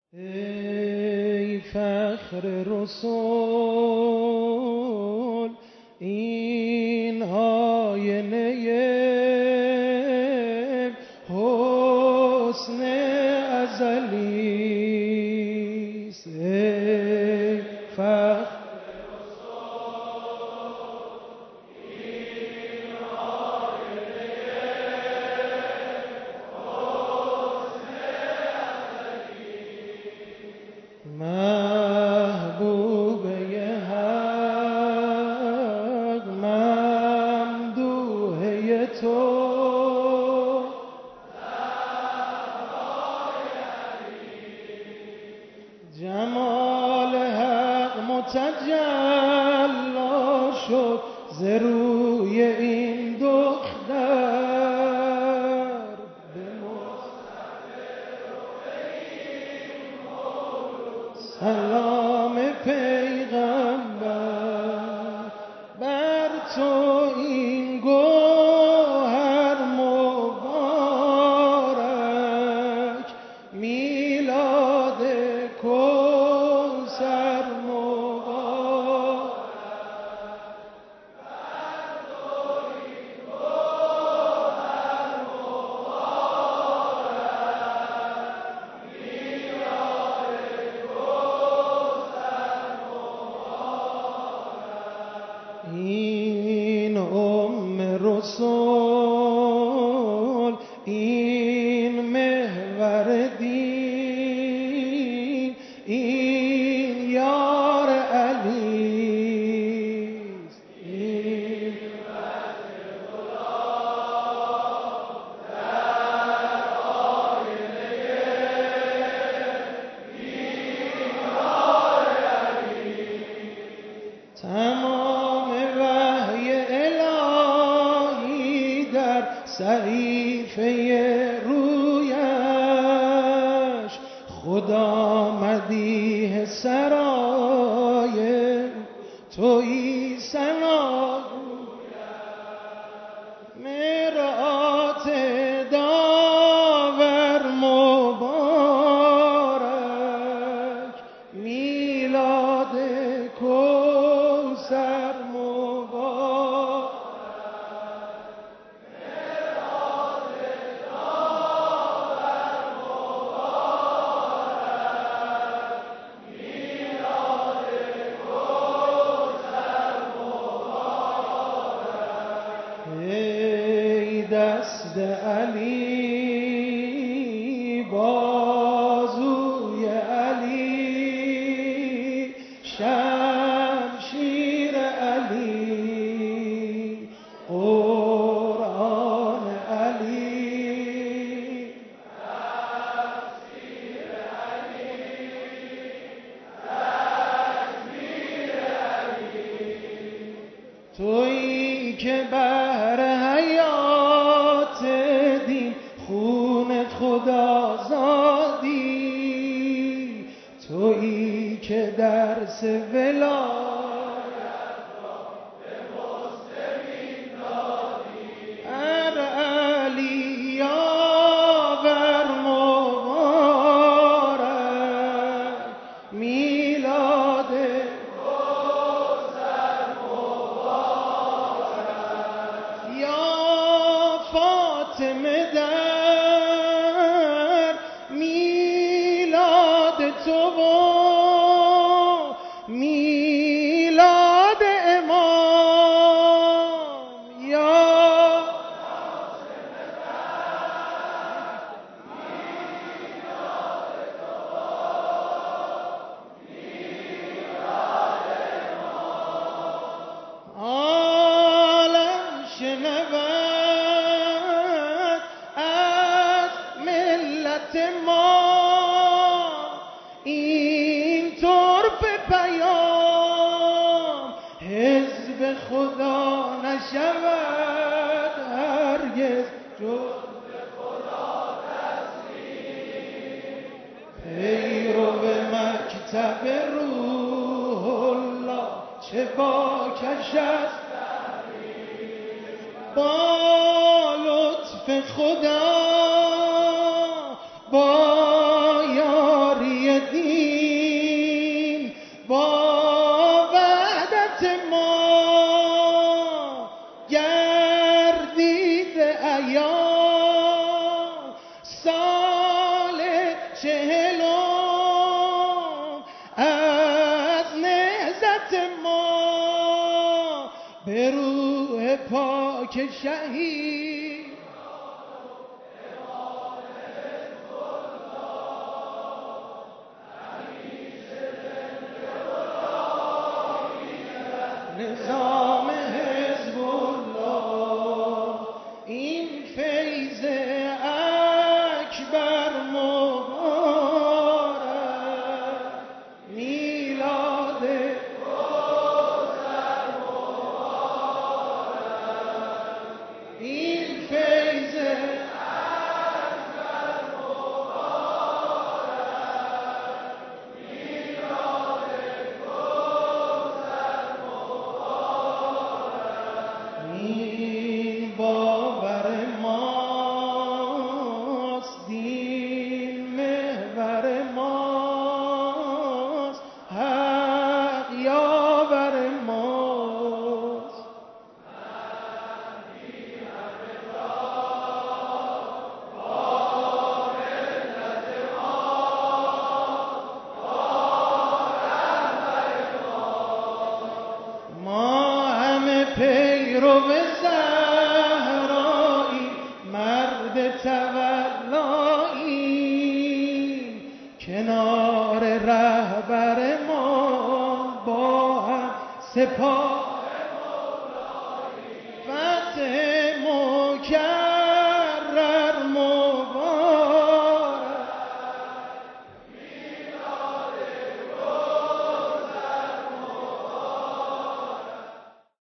ای فخر رسول، این آینه حسن ازلی است. ای فخر محبوبه حق، ممدوحه تو، جمال حق متجلا شد ز روی این دختر. سلام پیغمبر بر تو، این گوهر مبارک، میلاد کوثر مبارک. بر تو این گوهر مبارک، این رسول، این محور دین، این یار علی است. این در آینه این یار علی، تمام صحیفه رویش خدا مدیح سرای تویی ثنا مرآت داور مبارک، میلاد کوثر مبارک. دست علی، بازوی علی، شمشیر علی، قرآن علی، تفسیر علی، تکبیر علی. تویی که بهر حیات دین خون خدا زادی، تویی که درس ولایت را به مسلمین دادی. هر علی یاور مبارک، میلاد کوثر مبارک. یا فاطمه در میلاد تو و میلاد امام، یا فاطمه در میلاد تو و میلاد امام. عالم شنود از ملت ما این طرف پیام، حزب خدا نشود هرگز جز به خدا تسلیم. پیرو مکتب روح الله چه باکش است با لطف خدا، با یاری به روح پاک شهید نظام حزب الله این فیض اکبر مبارک میلاد کوثر مبارک این فیض اکبر مبارک میلاد کوثر مبارک این باور ماست دین محور ماست حق یاور ماست ما همه پیرو زهرایی مرد تولایی کنار رهبر ما با هم سپاه